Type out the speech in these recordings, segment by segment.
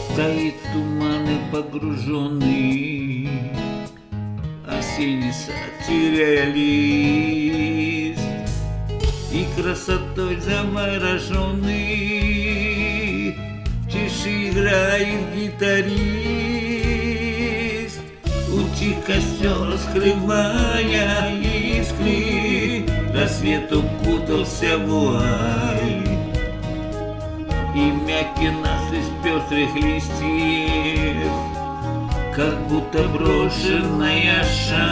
Стоит туманы погруженный, осенний сад теряя лист, и красотой замороженный в тиши играет гитарист. Утих костер, скрывая искры, рассвет укутался в вуаль, и мягкий нас из пестрых листьев, как будто брошенная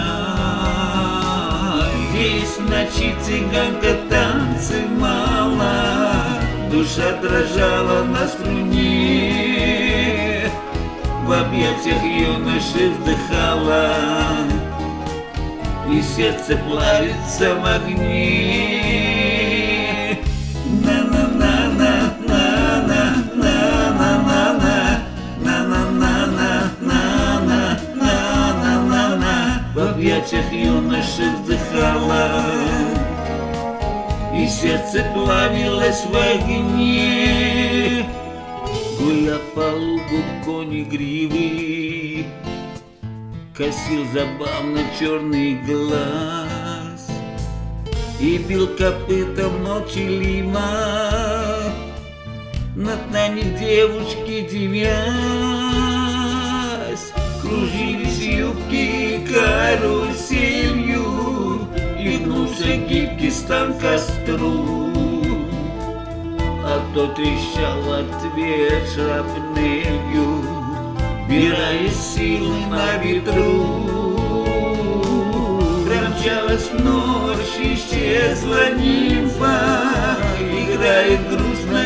шаль. Здесь в ночи цыганка танцевала, душа дрожала на струне, в объятиях юноши вздыхала, и сердце плавится в огне. В объятиях юноши вздыхала, и сердце плавилось в огне. Гуля по лугу кони гривы, косил забавно черный глаз и бил копытом молчаливо над нами девушки девясь. Кружились юбки каруселью, и гнулся гибкий стан костру, а то трещал ответ шрапнелью, бирая силы на ветру. Промчалась ночь, исчезла нимфа, играет грустно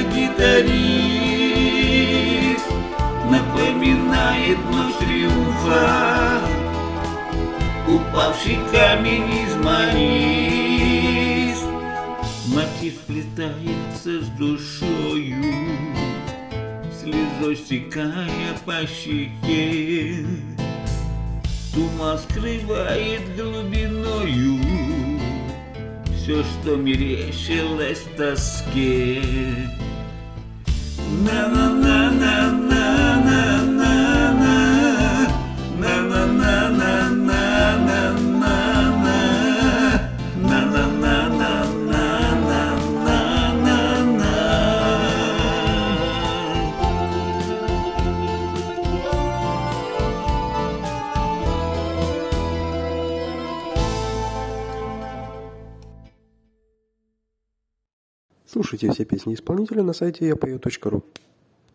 гитарист, напоминает ночь триумфа, упавший камень измаист. Мотив плетается с душою, слезой стекая по щеке, туман скрывает глубиною все, что мерещилось в тоске. Слушайте все песни исполнителя на сайте yapою.ru.